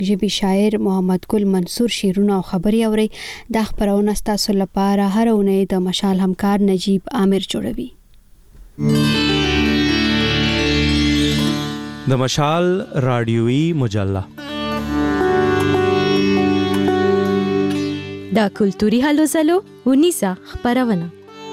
ژبې شاعر محمد ګل منصور شعرونه او خبري اوري. د خبرونه ستاسو لپاره هر اونۍ د مشال همکار نجیب عامر جوړوي. د مشال رادیوي مجله دا کلتوري هلو زلو ونیسا خبرونه.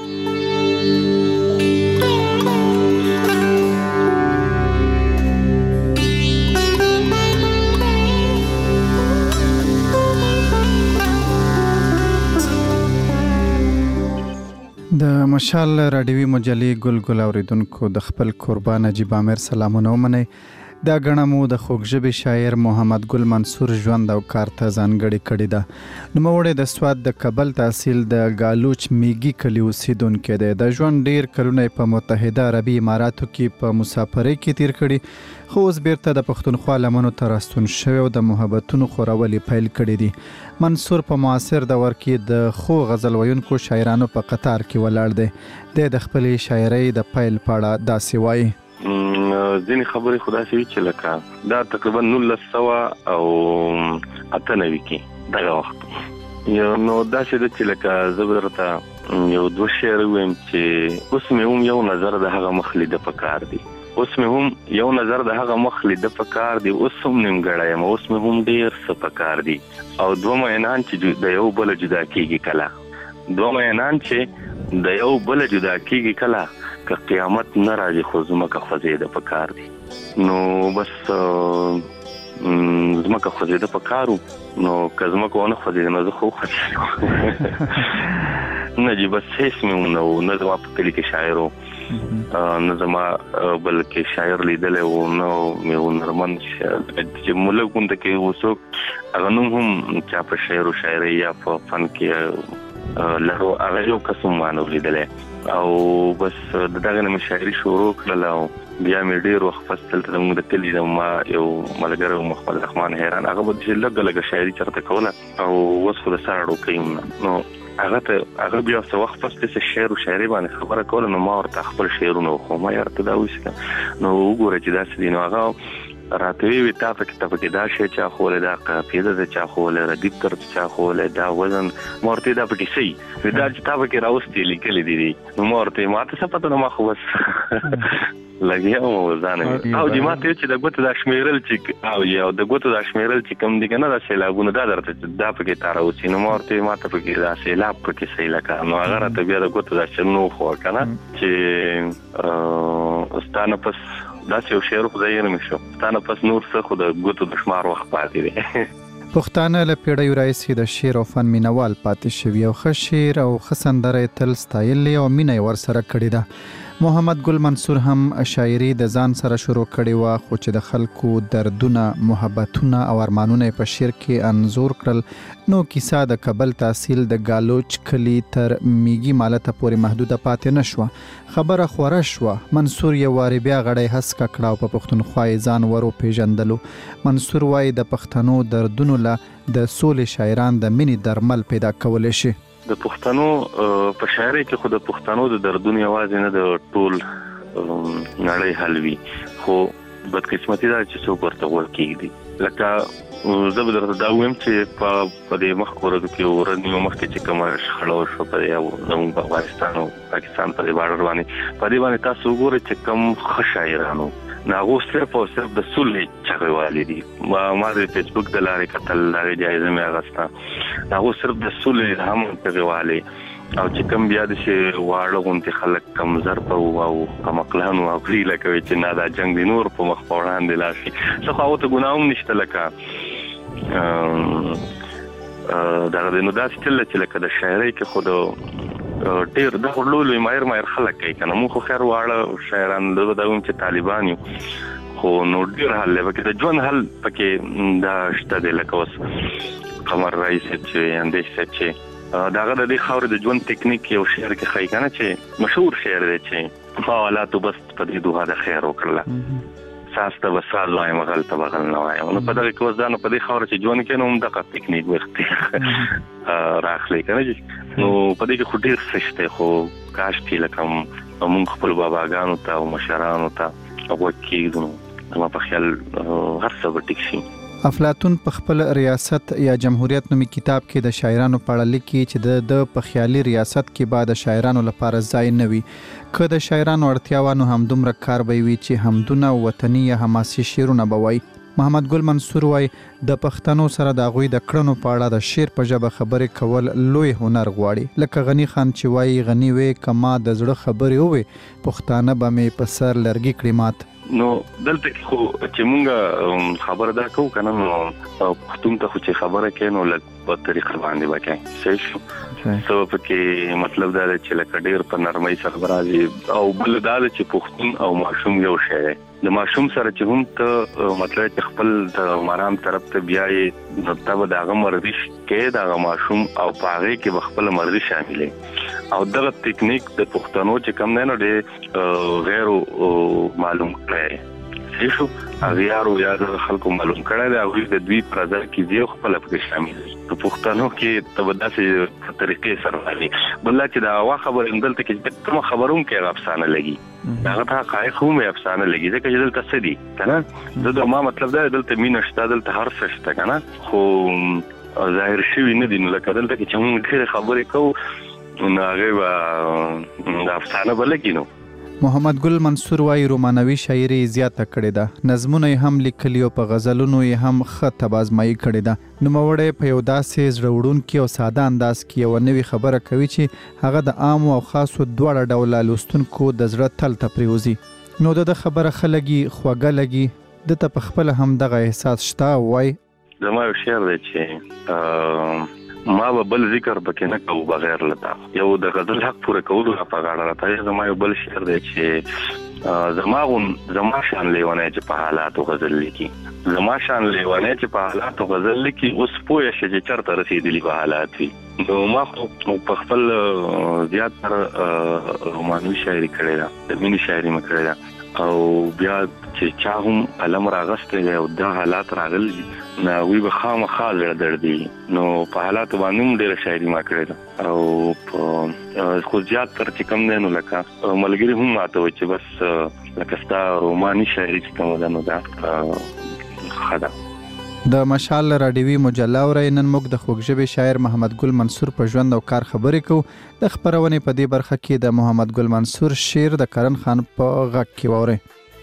د مشال رادیوي مجلې ګل اوریدونکو د خپل قربان نجیب عامر سلامونه ومنئ. دا غنه مو د خوږژبې شاعر محمد ګل منصور ژوند او کار ته ځانګړې کړې ده. نوموړی د سوات د کابل تحصیل د ګالوچ میږي کلي اوسیدونکی دی. د ژوند ډیر کلونه په متحده عربي اماراتو کې په مسافرۍ کې تیر کړي، خو اوس بیرته د پښتونخوا لمنو ته راستون شوی او د محبتونو خورولې پیل کړي دي. منصور په معاصر دور کې د خو غزل ویونکو شاعرانو په قطار کې ولاړ دی. د خپلې شاعرۍ د پیل پاړه داسې وایي: ځینې خبرې خدا سي چې لکه دا تقریبا 1998 کې دغه وخت نو دا چې لکه زبرته یو دوه شعر ویم چې اوس مې هم یو نظر د هغه مخلي د پکار دی، اوس مې هم یو نظر د هغه مخلي د پکار دی، اوس هم نیمګړی یم، اوس مې هم ډیر څه پکار دی. او دوه مینان چې د یو بل جدا کیږي کله، دوه مینان چې د یو بل جدا کیږي کله، که قیامت نه راځي خو زمکه خوځېده پکار دی. نو بس زمکه خوځېده پکارو، نو که زمکه ونه خوځېده نو زه خو خوځېدم نه جی بس هیڅ مې نه زما په کلي کې شاعر و، نه زما بلکې شاعر لیدلی و، نه مې هنرمند چې ملک غونډه کې وڅوک هغه نوم هم چا په شعر و شاعرۍ یا په فن کې لرو هغه یو کس هم ما نه و لیدلی. او بس د دغه نه مې شاعري شروع کړله او بیا مې ډېر وخت پس دلته زموږ د کلي ما یو ملګری و محمد رحمان حیران، هغه به چې لږه شاعري چېرته کوله او اوس خو د سر اړوکی یم نه، نو هغه بیا څه وخت پس داسې شعر و شاعري باندې خبره کوله، نو ما ورته خپل شعرونه وښوم، ما یاره ته دا وایسته نو وګوره چې داسې دي. نو هغه راته وی تا پکې دا شی چا خوله، دا قافیه ده چا خوله، ردیف تر چا خوله، دا وزن ما ورته دا پکې صحیح دا چې تا پکې راوستي لیکلي دي. نو ما ورته ما ته څه پته نه، ما خو بس لګیا وم ځان او چې ما ته چې د ګوتو دا شمیرل چې او یو د ګوتو دا شمیرل چې کوم دي کنه دا سیلابونه دا درته دا پکې تاراوسی. نو ما ورته ما ته پکې دا سیلاب پکې صحیح لکه نو هغه راته بیا د ګوتو دا شنو خو کنه چې استانه پس دا یو شعر خو ځای نه مشو ستانه پس نور څه خو د ګوتو د شمار وخت پاتې دی. پښتانه له پیړیو راهیسې د شعر او فن مینوال پاتې شوي او ښه شعر او ښه سندره تل ستایلې او مینه یې ورسره کړې ده. محمد ګل منصور هم شاعري د ځان سره شروع کړې وه، خو چې د خلکو دردونه، محبتونه او ارمانونه په شعر کې انځور کړل، نو کیسه د کابل تحصیل د ګالوچ کلي تر میږي مالته پورې محدوده پاتې نه شوه. خبره خوره شوه. منصور یو وارې بیا غړی هسکه کړه او په پښتونخوا یې ځان ورو پیژندلو. منصور وایي د پښتنو دردونو له د سولې شاعران د مینې درمل پیدا کولی شي. د پښتنو په شاعرۍ کې خو د پښتنو د دردونو یوازې نه د ټول نړۍ حل وي، خو بدقسمتي دا چې څوک ورته غوږ کېږدي. لکه زه به درته دا ووایم چې په دې مخکې ورځو کې ورځ نیمه مخکې چې کومه شخړه وشوه په دې زموږ په افغانستان او پاکستان په دې باډر باندې په دې باندې تاسو وګورئ چې کوم ښه شاعرانو هغو صرف او صرف د سولې چغې والې دي. ما د فیسبوک د لارې کتل، هغې جایزه مې اخیسته، هغو صرف د سولې هم چغې والې او چې کوم بیا داسې واړه غوندې خلک کم ضربه او کمقلان او غریله کوي چې نه دا جنګ دی نور په مخ په وړاندې لاړ شي. څه خو هغو ته ګناه هم نشته، لکه دغه دی نو داسې تل چې لکه د شاعرۍ کې خو د ډېر دغه لوی ماهر خلک کوي که نه. موږ خو خیر واړه شاعران زه به دا وایم چې طالبان یو، خو نو ډېر حل دی پکې، د ژوند حل پکې دا شته دی. لکه اوس قمر رئیس صاحب چې اندیش صاحب چې دغه د دې خاورې د ژوند ټکنیک یو شعر کې ښایي که نه چې مشهور شعر دی چې فاولاتو بس په دې دوها د خیر وکړله ساس ته به ساز وایم غل ته به غل نه وایم. نو په دغه کې اوس دا نو په دې خاوره چې ژوند کې نو هم دغه ټکنیک وخت راخلی که نه نو په دې کې خو ډېر څه شته، خو کاش چې لکه موږ خپلو باباګانو ته او مشرانو ته غوږ کېږدو نو زما په خیال هر څه به ټیک شي. افلاطون په خپل ریاست یا جمهوریت نومي کتاب کې د شاعرانو په اړه لیکي چې د په خیالي ریاست کې بعد شاعرانو لپاره ځای نه وي. که د شاعرانو اړتیاوه نو همدومره کار به وي چې همدونه وطني یا حماسي شعرونه به وایي. محمد ګل منصور وایي د پښتنو سره د هغوی د کړنو په اړه د شعر په ژبه خبرې کول لوی هنر غواړي. لکه غني خان چې وایي غني وې کما د زړه خبرې وې پښتانه به مې په سر لرګي کړي مات. نو دلته خو چې مونږ خبره دا کوو کنه نو پښتون ته خو چې خبره کوي نو لکه په طریقه باندې وکړي صحیح شو. سبب کې مطلب دا دی چې لکه ډېر په نرمۍ سره راځي او بل دا دی چې پښتون او ماشوم یو شی دی. د ماشوم سره چې هم ته مطلب چې خپل د مرام طرف ته بیاي نو ته به دغه مرضی کې دغه ماشوم او پاغه کې خپل مرضی شاملې او دغه ټیکنیک د پښتنو چې کم نه دی غیر معلوم کړي شو اغیارو یا د خلکو معلوم کړي دا وی د دوی پر ځای کې دی خپل په شامل دي. په پښتنو کې تبداسه طریقې سره راځي بل چې دا وا خبر اندل ته کې کوم خبروم کې افسانه لګي دا ته حقایق هم افسانه لګي ځکه چې دلته سدي کنه دا ما مطلب دا دلته مين شته دلته هر څه شته کنه خو ظاهر شوی نه دي نو لکه دلته کې چې موږ ډېر خبرې کوو نو هغه د افسانه بلګینو. محمد ګل منصور وایي رومانوي شاعري زیاته کړې ده، نظمونه یې هم لیکلي او په غزلونو یې هم ښه تبازمایي کړې ده. نوموړی په یو داسې زړه وړونکي او ساده انداز کې یوه نوې خبره کوي چې هغه د عامو او خاصو دواړه ډوله لوستونکو د زړه تل ته پرېوځي. نو د خبره ښه لګي خوږه لګي دته په خپله هم دغه احساس شته. وایي زما یو شعر دی چې ما به بل ذکر پکې نه کوو بغیر لتا یو د غزل حق پوره کولو په غاړه راته زما یو بل شعر دی چې زما شان لیوانه چې په حالاتو غزل لیکي زما شان لیوانه چې په حالاتو غزل لیکي اوس پوه شي چې چرته رسیدلی په حالات وي. نو ما په خپل زیات تر رومانوي شاعري کړې ده د مینې شاعري مې کړې ده او بیا چې چا هم قلم راغستی دی او دا حالات راغلي نو وی به خامخا زړه دردي نو په حالاتو باندې هم ډېره شاعري ما کړې ده او په خو زیات تر چې کم دی نو لکه ملګري هم ماته وایي چې بس لکه ستا روماني شاعري چې کومه ده نو دا ښه ده. د مشال راډیوي مجله اورئ. نن موږ د خوږژبې شاعر محمد ګل منصور په ژوند او کار خبرې کوو. د خپرونې په دې برخه کې د محمد ګل منصور شعر د کرن خان په غږ کې واورئ.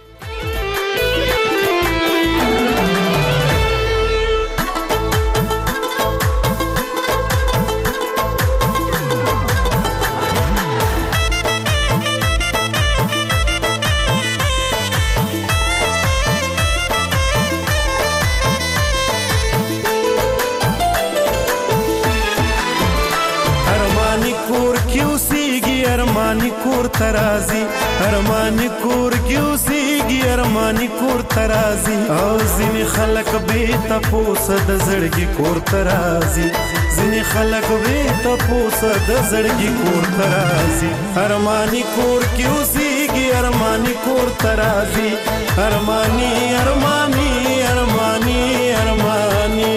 ارمانی کور ترازی ارمانی کور کیوسیږي ارمانی کور ترازی او ځینې خلک به تاسو د زړګي کور ترازی ځینې خلک به تاسو د زړګي کور ترازی ارمانی کور کیوسیږي ارمانی کور ترازی ارمانی ارمانی ارمانی ارمانی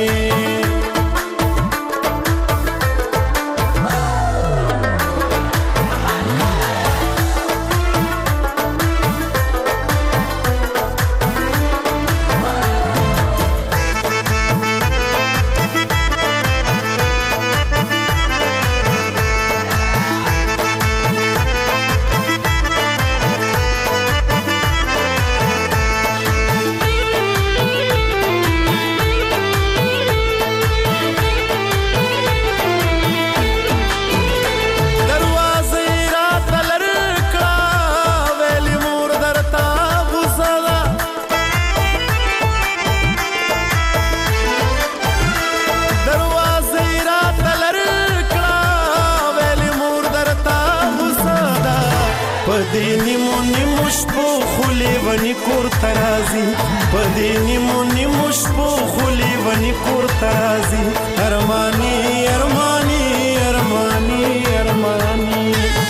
ونی کور ترازی پدې نیمو نیمو شپو خولي ونی کور ترازی ارمانی ارمانی ارمانی ارمانی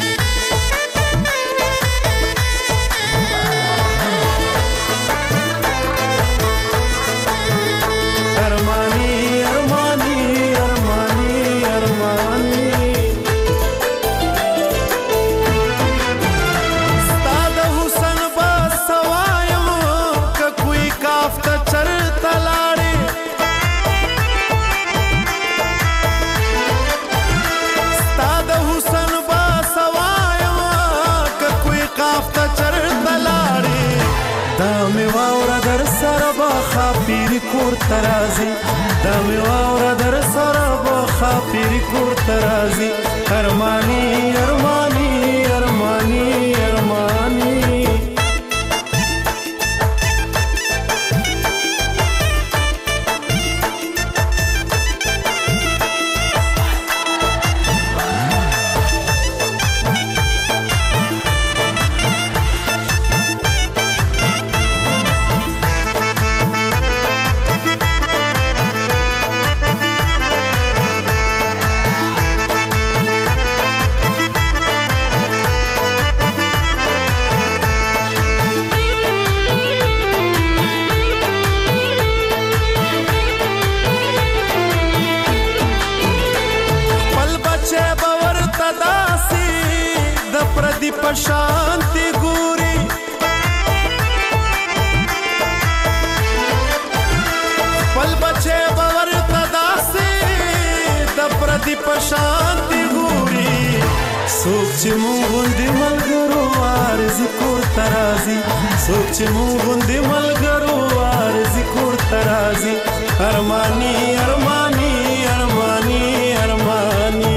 ارمانی ارمانی ارمانی ارمانی کور ترازی دا می واوره در سره به خاپیری کور ترازی ارمانی ارمانی ارمانی ارمانی پردی پشانتی ګوري پل بچه باور تداسي د پردی پشانتی ګوري سوچ چې مونږ غوندې ملګرو عارضي کور ترازي سوچ چې مونږ غوندې ملګرو عارضي کور ترازي ارمانی ارمانی ارمانی ارمانی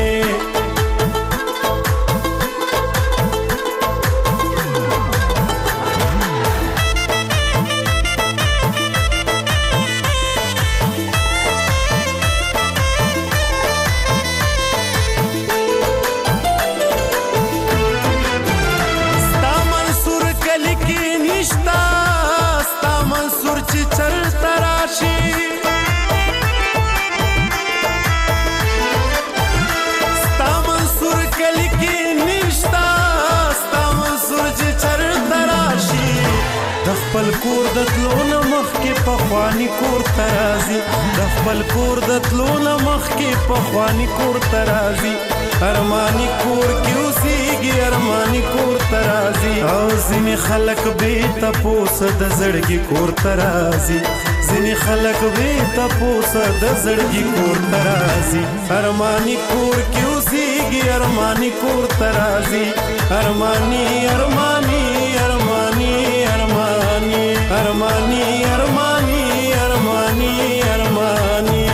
خپل کور د تلونه مخکې پخوانی کور ترازی د خپل کور د تلونه مخکې پخوانی کور ترازی ارمانی کور کې اوسېږي ارمانی کور ترازی او ځینې خلک بې تپوسه د زړګي کور ترازی ځینې خلک بې تپوسه د زړګي کور ترازی ارمانی کور کې اوسېږي ارمانی کور ترازی ارمانی ارمانی ارمانی ارمانی ارمانی ارمانی ارمانی ارمانی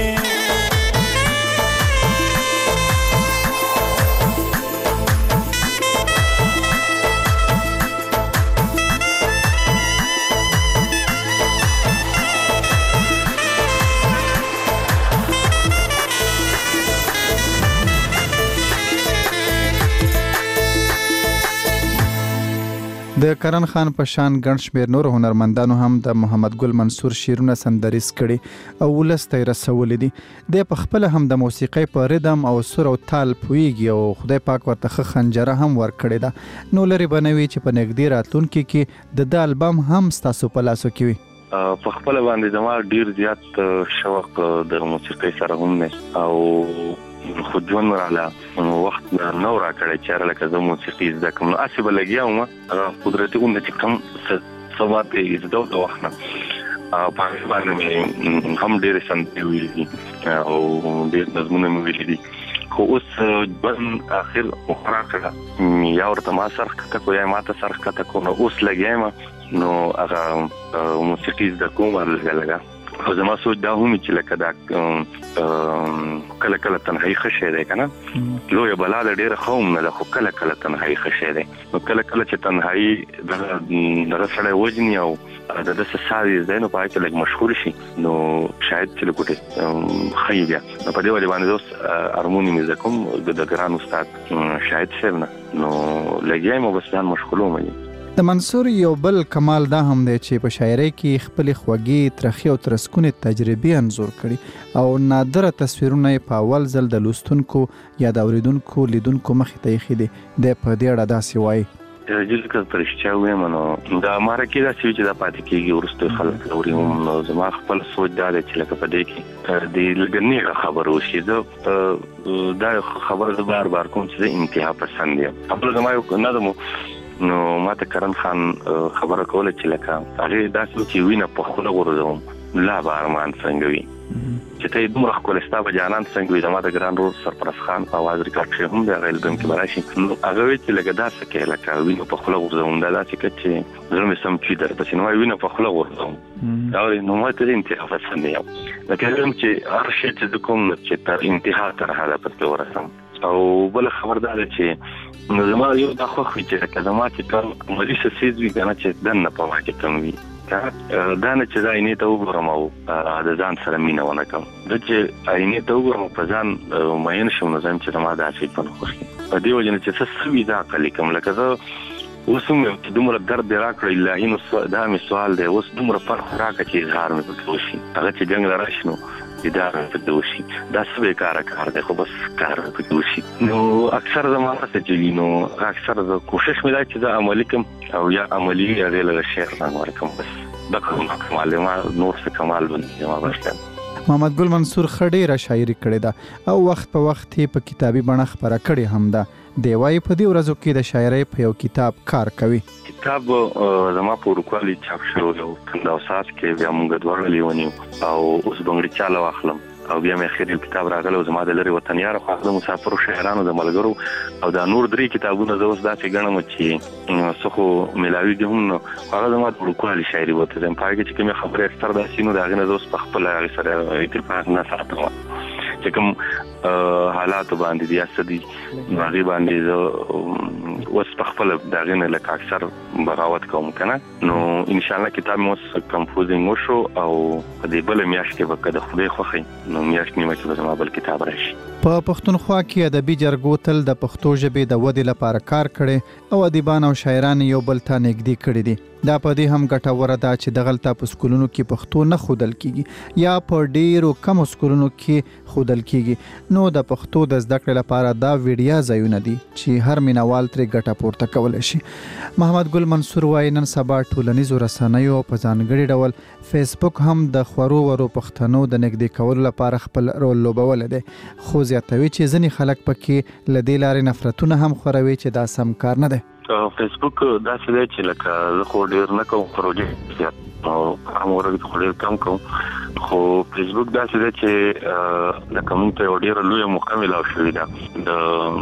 د کرن خان په شان ګڼ شمېر نور هنرمندانو هم د محمد ګل منصور شعرونه سندریز کړي او ولس ته یې رسولي دي. دی په خپله هم د موسیقۍ په ردم او سور او تال پوهیږي او خدای پاک ورته ښه خنجره هم ورکړې ده. نو لرې به نه وي چې په نږدې راتلونکي کې د ده البم هم ستاسو په لاسو کې وي. په خپله باندې زما ډېر زیات شوق د موسیقۍ سره هم دی او خو ژوند راله وخت نه راکړی چې لکه زه موسیقي زده کړم. نو هسې به لګیا وم قدرتي غونډه چې کوم څه وخت یې زده د وخت نه په هغې باندې مې هم ډېرې سندرې ویلي دي او ډېر نظمونه مې ویلي دي. خو اوس ژوند اخر مخرا کړه یا ورته ما سر ښکته کړو یا ما ته سر ښکته کړو. نو اوس لګیا یم نو هغه موسیقي زده کوم لږه لږه. خو زما سوچ دا هم چې لکه دا کله کله تنهایي ښه شی دی که نه لویه بلا ده ډېره ښه هم نه ده خو کله کله تنهایي ښه شی دی. نو کله کله چې تنهایي دغه سړی وژني او د ده څه ساه یې زده نو په هغې کې لږ مشهور شي نو شاید چې لږ ورته ښه بیا. نو په دې وجې باندې اوس هارمونیم زده کوم د ګران استاد شاهد صاحب نه نو لګیا یم او بس ځان مشغولوم یم. د منصور یو بل کمال دا هم دی چې په شاعرۍ کې خپلې خوږې ترخې او ترسکونې تجربې انځور کړي او نادره تصویرونه یې په اول ځل د لوستونکو یا د اورېدونکو لیدونکو مخې ته ایښي دي. دی په دې اړه داسې وایي جز که په رښتیا ووایم نو دا مرکې داسې وي چې دا پاتې کېږي وروسته خلک اوري هم. نو زما خپل سوچ دا دی چې لکه په دې کې د لږه نیغه خبره وشي. زه دا خبره زه بار بار کوم چې زه انتها پسند یم. خبره زما یو نظم نو ما ته کرن خان خبره کوله چې لکه هغې داسې چې وینه په خوله غورځوم لا به ارمان څنګه وي. چې ته دومره ښکلستا به جانان څنګه وي زما د ګران رور سرپرست خان په आवाज ریکارډ شوی هم د البم کې براشي نو هغه وی چې لکه داسې کې لکه وینو په خوله ورځوم دا داسې کې چې زړه مې سم چې در پسې نو وینو په خوله ورځوم دا نو ما ته انتها فسنه یو لکه هم چې هر شي چې کوم چې تر انتها تر حاله پته ورسم او بل خبردار چې نو زما یو د خوخي چې کلمات کوم مریض سیز وی کنه چې دنه په واکه کوم وی دا نه چې ځای نه ته وګورم او د ځان سره مینه ونه کوم د چې عینې ته وګورم په ځان مېن شوم نو زم چې ما دا شي په خوشي په دی وجه چې څه سوي دا کلی کوم لکه زه اوسم چې دومره درد راکړی الله نو دا می سوال دی اوس دومره فرق راکړي چې اظهار مې وکړي هغه چې جنگ راشنو اداره په دوشي دا څه کار دی خو بس کار په دوشي نو اکثر زمانه څه چې نو اکثر زه کوشش مې دا چې دا عملي کوم او یا عملي هغه له شهر څنګه ورکوم بس دا کوم معلومات نور څه کمال باندې ما بشم محمد ګل منصور خډيره شاعري کړې ده او وخت په وخت په کتابي بڼه خبره کړې هم ده دی وايي په دې ورځو کې د شاعرۍ په یو کتاب کار کوي کتاب زما په ورکوالي چاپ شو یو کنداو ساس کې بیا موږ دوه لیونیو او اوس بنګړي چاله واخلم او بیا مې خیر کتاب راغله زما د لری وطن یار خو د مسافر شاعرانو د ملګرو او د نور درې کتابونه زوس داسې غنم چې څخه ملاوي دي هم هغه زما د ورکوالي شاعري وته زم پاره کې چې کوم خبره اکثر د سینو د غنه زوس په خپل هغه سره اتفاق نه ساتم چې کوم حالات باندې دي اسدي هغه باندې اوس په خپل د غنه لکه اکثر بغاوت کوم کنه نو ان شاء الله کتاب مو کمپوزینګ وشو او په دې بل میاشت کې به د خدای خوخي نو میاشت نیمه کې زما بل کتاب راشي په پښتونخوا کې ادبي جرګو تل د پښتو ژبې د ودې لپاره کار کړي او ادیبان او شاعران یو بل ته نږدې کړي دي دا په دې هم ګټوره ده چې د غلطه په سکولونو کې پښتو نه خودل کیږي یا په ډیرو کم سکولونو کې خودل کیږي نو د پښتو د زده کړې لپاره دا ویډیا ځایونه دي چې هر مینوال ترې ګټه پورته کولای شي محمد ګل منصور وايي نن سبا ټولنیزو رسنیو په ځانګړي ډول فیسبوک هم د خورو ورو پښتنو د نږدې کولو لپاره خپل رول لوبول دي خو زیاتوي چې ځینې خلک پکې لدې لارې نفرتونه هم خوروي چې دا سم کار نه دی فیسبوک دا څه دی چې لکه زه خو ډیر نه کوم پروژې زیات او هم ورته خو ډیر کم کوم خو فیسبوک دا څه دی چې لکه موږ ته ډیر لوی مکمل او شوی دا د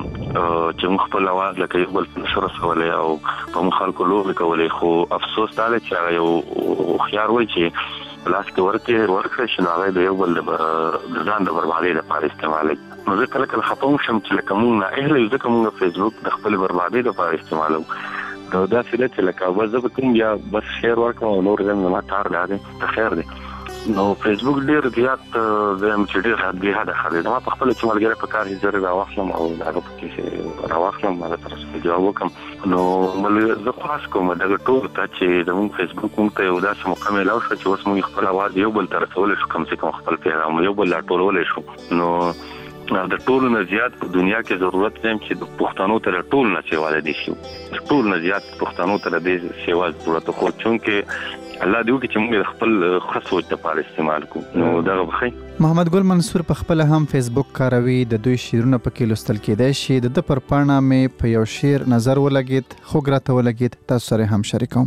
چې موږ خپل आवाज لکه یو بل نشر سوالې او په موږ خلکو لوبې کولې خو افسوس دا دی چې یو خيار وای چې لاس کې ورکه شنو هغه د یو بل د ځان د بربادي لپاره استعمالوي نو زه کله خپم شم چې لکه موږ نه اهل یو ځکه موږ فیسبوک د خپل بربادي لپاره استعمالو دا څه چې لکه وځه کوم یا بس شیر ورکوم او نور زم ما تار لاله خیر دی نو فیسبوک ډیر زیات زم چې ډیر حد به حد خالي ما په خپل چې ملګری په کار هیڅ را واخلم او هغه پکې را واخلم ما تر څه جواب وکم نو مل زه خاص کوم دغه ټول ته چې زموږ فیسبوک مونږ ته یو داسې مکمل او چې اوس موږ خپل आवाज یو بل تر څول شو کم څه کم خپل پیغام یو بل ټولول شو نو د ټولو نه زیات په دنیا کې ضرورت دی چې د پښتنو تر ټول نه سیوا دي شي ټول نه زیات پښتنو تر دې سیوا ضرورت خو چونکه الله دې وکړي چې موږ خپل خاصو لپاره استعمال کوو نو دا بخي محمد ګل منصور په خپل هم فیسبوک کاروي د دوی شیرونه پکې لوستل کېدای شي د پر پاڼه مې په یو شیر نظر ولګید خو ګرته ولګید تاسو سره هم شریکوم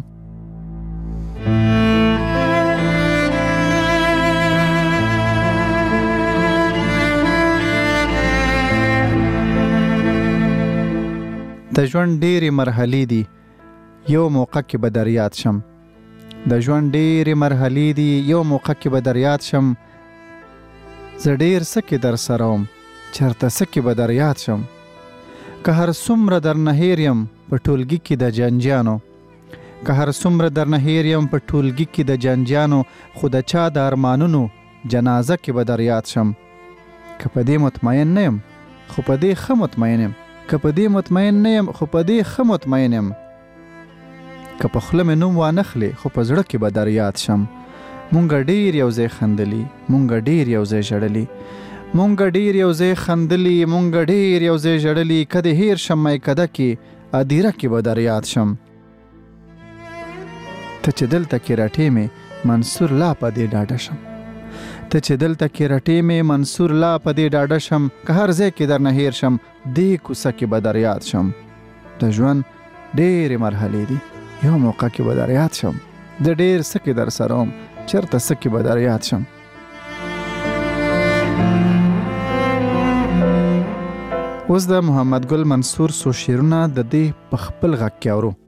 د ژوند ډېرې مرحلې دي یو موقع کې به در یاد شم د ژوند ډېرې مرحلې دي یو موقع کې به در یاد شم زه ډېر څه کې در سره وم چېرته څه کې به در یاد شم که هر څومره درنه هېر یم په ټولګي کې د جنجیانو که هر څومره درنه هېر یم په ټولګي کې د جنجیانو خو د چا د ارمانونو جنازه کې به در یاد شم که په دې مطمئن نه یم خو په دې ښه مطمئن یم که په دې مطمئن نه یم خو په دې ښه مطمئن یم که په خوله مې نوم وانخلې خو په زړه کې به در یاد شم مونږ ډېر یو ځای خندلي مونږ ډېر یو ځای ژړلي مونږ ډېر یو ځای خندلي مونږ ډېر یو ځای ژړلي که دې هېر شم میکده کې ادیره کې به در یاد شم ته چې دلته کې رټې مې منصور لا په دې ډاډه شم ته چې دلته کې رټې مې منصور لا په دې ډاډه شم که هر ځای کې درنه هېر شم دې کوڅه کې به در یاد شم د ژوند ډېرې مرحلې دي یو موقع کې به در یاد شم د ډېر څه کې در سره وم چېرته څه کې به در یاد شم اوس د محمد ګل منصور څو شعرونه د دې په خپل غږ کې اورو.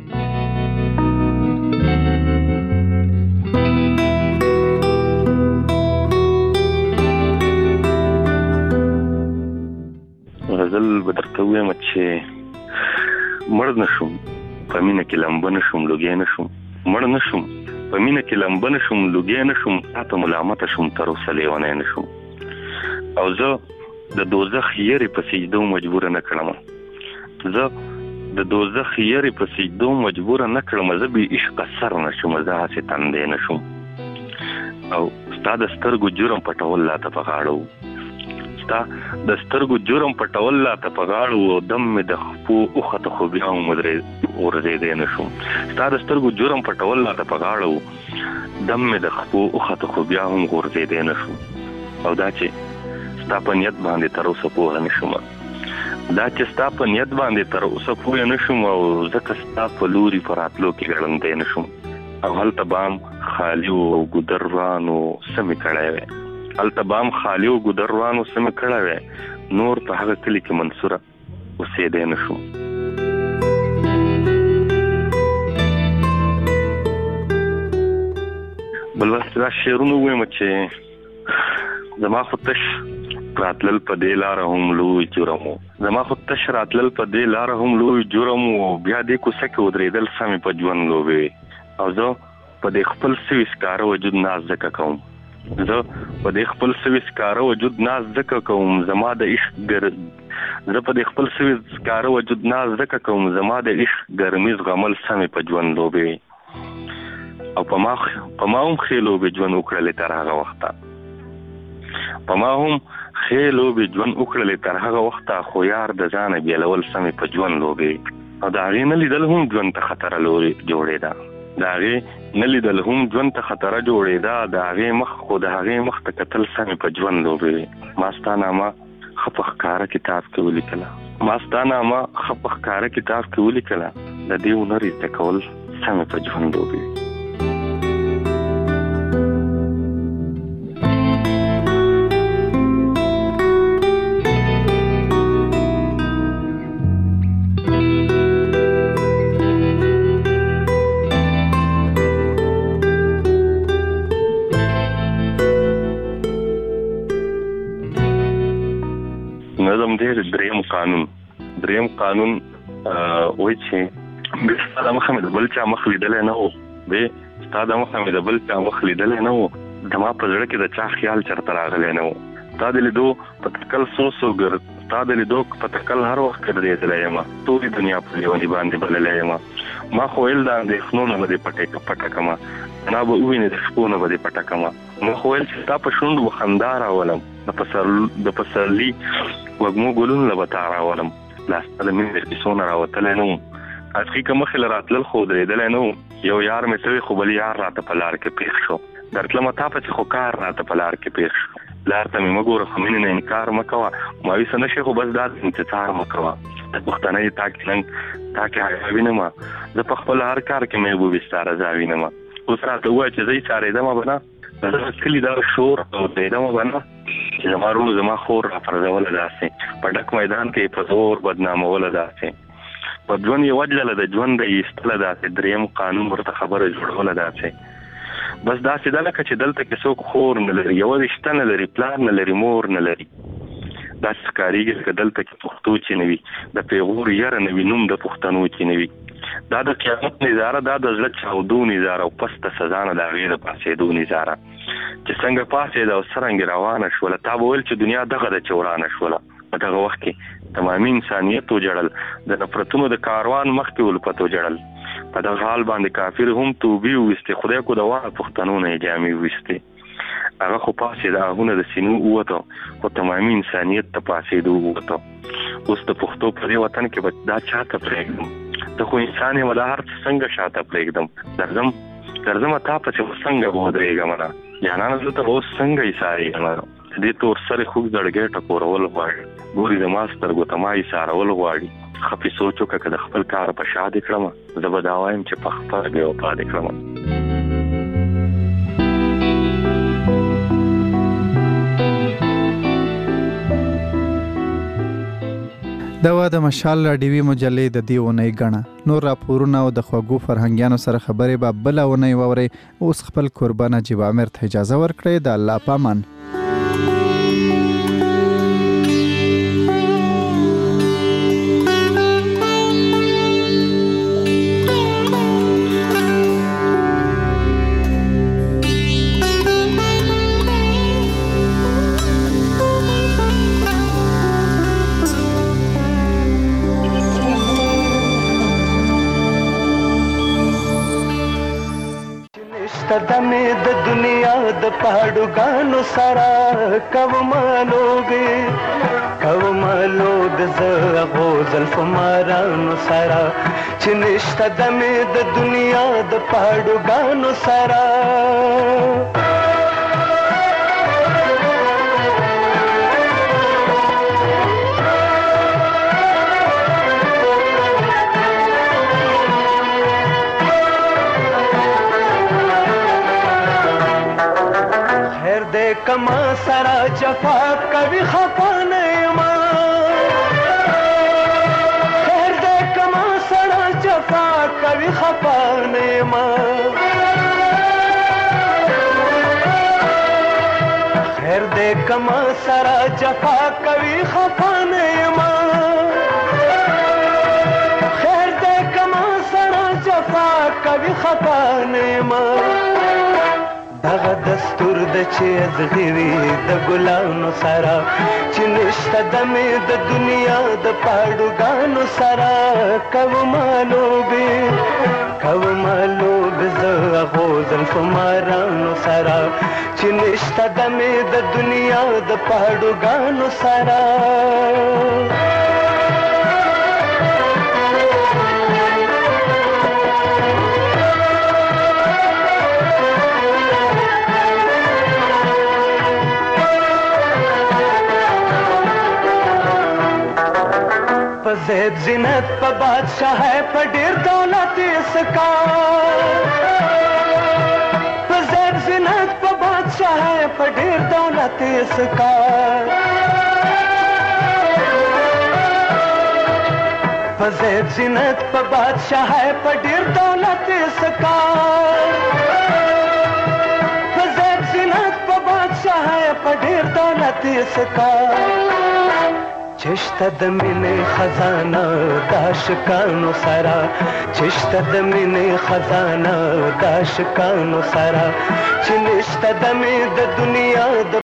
غزل به درته ووایم چې مړ نه شوم په مینه کې لمبه نه شوم لوګی نه شوم، مړ نه شوم په مینه کې لمبه نه شوم لوګی نه شوم، تاته ملامته شوم تر اوسه لیونی نه شوم. او زه د دوزخ یېرې په سجدو مجبوره نه کړم، زه د دوزخ یېرې په سجدو مجبوره نه کړم، زه بې عشقه سر نه شوم، زه هسې تندی نه شوم. او ستا د سترګو جرم پټول لا ته په غاړه و، ستا د سترګو جرم پټول لا ته په غاړه و، دم مې د خپو اوښته خو بیا هم ورځېدی نه شوم. ستا د سترګو جرم پټول لا ته په غاړه و، دم مې د خپو اوښته خو بیا هم ورځېدی نه شوم. او دا چې ستا په نیت باندې تر اوسه پوهه نه شوم، دا چې ستا په نیت باندې تر اوسه پوهه نه شوم، او ځکه ستا په لوري په راتلو کې ګړندی نه شوم. او هلته بام خالي او ګودروانو سمې کړی وی، هلته بام خالي او ګودروانو سمې کړی وی، نور په هغه کلي کې منصوره اوسېدی نه شوم. بل وخت دا شعرونه ووایم چې زما خو تش راتلل په دې لاره هم لوی جرم و، زما خو تش راتلل په دې لاره هم لوی جرم و، بیا دې کوڅه کې ودرېدل سمې په ژوند لوبې وې. او زه په دې خپل سوي سکاره وجود ناز ځکه کوم، زه په دې خپل سوي سکاره وجود ناز ځکه کوم، زما د عشق زه په دې خپل سوي سکاره وجود ناز ځکه کوم، زما د عشق ګرمیز غمل سمې په ژوند لوبې وې. او په ما هم ښې لوبې ژوند وکړلې تر هغه وخته، په ما هم ښې لوبې ژوند وکړلې تر هغه وخته، خو یار د ځانه بیلول سمې په ژوند لوبې. او د هغې نه لیدل هم ژوند ته خطره لورې جوړېده، د هغې نه لیدل هم ژوند ته خطره جوړېده، د هغې مخ خو د هغې مخ ته کتل سمې په ژوند لوبې. ما ستا نامه ښه په ښکاره کتاب کې ولیکله، ما ستا نامه ښه په ښکاره کتاب کې ولیکله، د دې هنر زده کول سمې په ژوند لوبې. نظم دی دریم قانون وایي چې ستا د مخه مې د بل چا مخ لیدلی نه و، ستا د مخه مې د بل چا مخ لیدلی نه و، زما په زړه کې د چا خیال چېرته راغلی نه و، ستا د لیدو په تکل ستا د لیدو په تکل هر وخت ګرځېدلی یم، ټولې دنیا په لیوني باندې بللی یم. ما خو ویل د اندېښنو نه به دې پټه کړمه، نه به ووینې د شپو نه به دې پټه کړمه. ما خو ویل چې ستا په شونډو به خندا راولم، د پسرلي وږمو ګلونو له به تا راولم، لا ستا د مینې د کیسو نه راوتلی نه وم، اصلي که مخې له راتلل خو ودرېدلی نه وم. یو یار مې څه وي خو بل یار راته په لار کې پېښ شو، درتلمه تا پسې خو کار راته په لار کې پېښ شو. لار ته مې مه ګوره خو مینې نه انکار مه کوه، مایوسه نه شې خو بس دا انتظار مه کوه. د پښتنۍ تا کې ننګ تا کې حیا وینمه، زه په خپل هر کار کې محبوبې ستا رضا وینمه. اوس راته ووایه چې زه یې څارېدمه به نه، زه کلي دغه شور او ځېدمه به نه، چې زما رول زما خور راپرځوله داسې، په ډک میدان کې په زور بدناموله داسې، په ژوند یې وجلله د ژوند یې ایستله داسې، دریم قانون ورته خبره جوړوله داسې. بس داسې ده لکه چې دلته کې څوک خور نه لري، یوه رشته نه لري، پلار نه لري، مور نه لري. داسې ښکارېږي لکه دلته کې پښتو چې نه وي، د پیغور یره نه وي، نوم د پښتنو چې نه وي. دا د قیامت نظاره، دا د زړه چاودو نظاره، او پس د سزا نه د هغې د پاڅېدو نظاره، چې څنګه پاڅېده او څرنګې روانه شوله. تا به ویل چې دنیا دغه ده چې ورانه شوله. په دغه وخت کې تمامي انسانیت وجړل، د نفرتونو د کاروان مخکې الفت وجړل. په دغه حال باندې کافر هم توبې وویستې، خدای کو د واړه پښتنو نه یې جامې وویستې. هغه خو پاڅېده، آهونه د سینو ووته، خو تمامي انسانیت ته پاڅېدو ووته. اوس د پښتو په دې وطن کې به دا چاته پرېږدم؟ ته خو انسان یم، دا هر څه څنګه شاته پرېږدم؟ درځمه تا پسې څنګه به ودرېږم نه، جانانه زه ته به اوس څنګه ایسارېږم؟ دې تور سرې خوږ زړګی ټکورول غواړي، ګوري زما سترګو ته ما ایسارول غواړي. خفي سوچ وکړه که د خپل کار په شا دې کړمه، زه به دا وایم چې په خپله بې وفا دې کړمه. دا وا د مشال راډیوي مجلې د دې اونۍ غڼه نور راپورونه او د خوږو فرهنګیانو سره خبرې به بل اونۍ ووري. اوس خپل قربان نجیب عامر ته اجازه ورکړئ. د الله پامان. دمې د دنیا د پاړوګانو سره کومه لوګ زه غو زلفو مارانو سره چې نشته دمې د دنیا د پاړوګانو سره. کما سرا جفا کبھی خفا نہیں ماں خیر دے کما سرا جفا کبھی خفا نہیں ماں خیر دے کما سرا جفا کبھی خفا نہیں ماں خیر دے کما سرا جفا کبھی خفا نہیں ماں. دغه دستور د چې ازغوي د ګلانو سره چې نشته دمې د دنیا د پاړوګانو سره کومه لوګ زه غو زلفو مارانو سره چې نشته دمې د دنیا د پاړوګانو سره. زید زینت پا بادشاہ ہے پا ډیر دولت اسکا پا زید زینت پا بادشاہ ہے پا ډیر دولت اسکا پا زید زینت پا بادشاہ ہے پا ډیر دولت اسکا پا زید زینت پا بادشاہ ہے پا ډیر دولت اسکا. چشته د مینې خزانه د عاشقانو سره چشته د مینې خزانه د عاشقانو سره چې نشته دمې د دنیا د